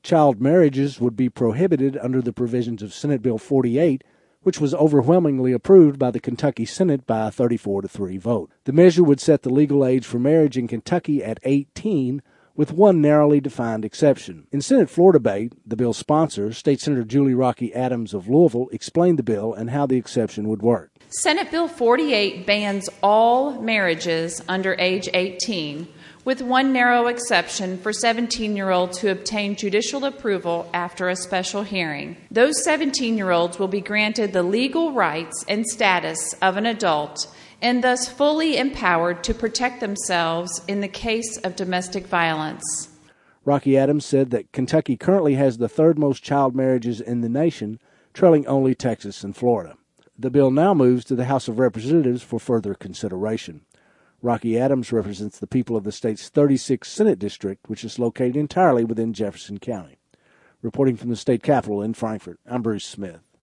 Child marriages would be prohibited under the provisions of Senate Bill 48, which was overwhelmingly approved by the Kentucky Senate by a 34-3 vote. The measure would set the legal age for marriage in Kentucky at 18, with one narrowly defined exception. In Senate floor debate, the bill's sponsor, State Senator Julie Rocky Adams of Louisville, explained the bill and how the exception would work. Senate Bill 48 bans all marriages under age 18, with one narrow exception for 17-year-olds who obtain judicial approval after a special hearing. Those 17-year-olds will be granted the legal rights and status of an adult and thus fully empowered to protect themselves in the case of domestic violence. Rocky Adams said that Kentucky currently has the third most child marriages in the nation, trailing only Texas and Florida. The bill now moves to the House of Representatives for further consideration. Rocky Adams represents the people of the state's 36th Senate District, which is located entirely within Jefferson County. Reporting from the state capitol in Frankfort, I'm Bruce Smith.